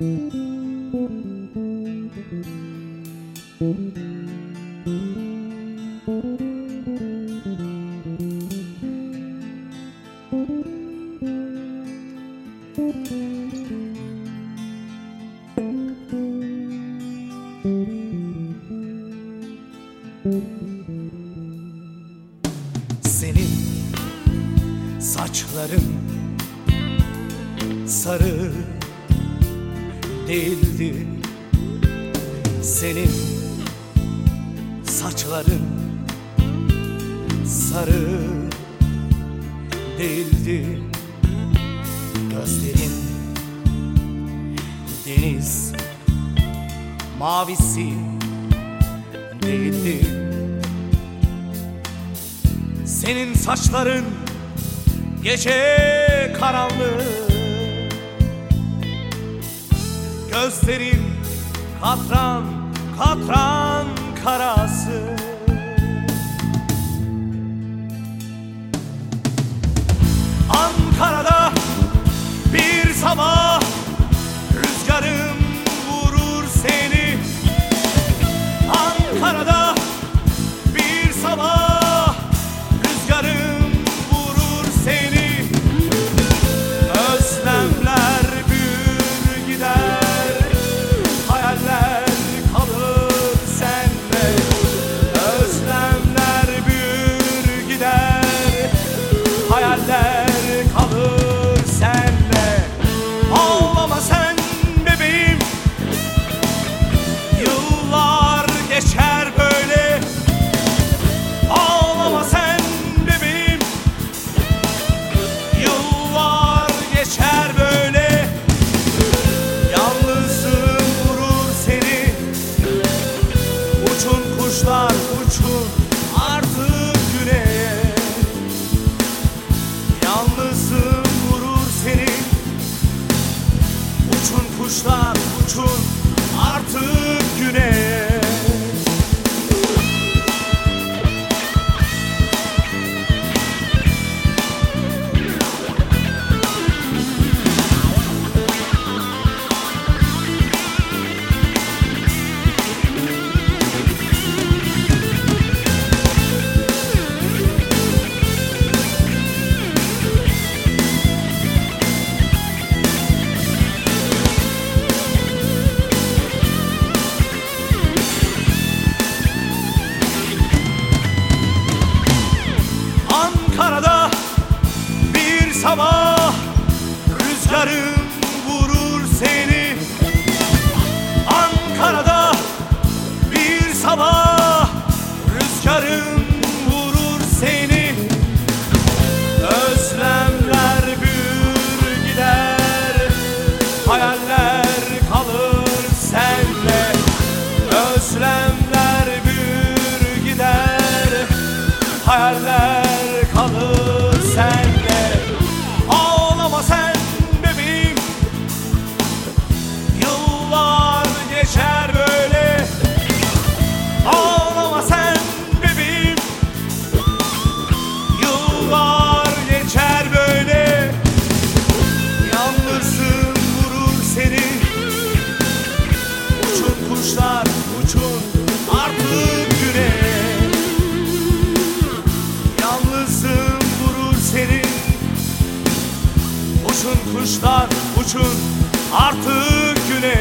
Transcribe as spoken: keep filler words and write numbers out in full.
Senin saçların sarı değildi. Senin saçların sarı değildi. Gözlerin deniz mavisi değildi. Senin saçların gece karanlığı, gözlerin katran katran karası. Ankara'da bir sabah rüzgarım vurur seni. Ankara'da bir sabah rüzgarım vurur seni. Özlemler büyür gider, hayaller kalır sende. Özlemler büyür gider, hayaller kalır sende. Ağlama sen bebeğim, yıllar geçer böyle. Ağlama sen bebeğim, yıllar geçer böyle. Yalnızlığın vurur seni, uçun kuşlar uçun artık güneye. Yalnızlığın vurur seni, uçun kuşlar uçun artık güneye. Ankara'da bir sabah rüzgarım vurur seni. Ankara'da bir sabah rüzgarım vurur seni. Özlemler büyür gider, hayaller kalır sende. Özlemler büyür gider, hayaller kalır sende. Ağlama sen bebeğim, yıllar geçer böyle. Ağlama sen bebeğim, yıllar geçer böyle. Yalnızlığın vurur seni, uçun kuşlar uçun artık güneye. Yalnızlığın vurur seni, uçun kuşlar uçun artık güneye.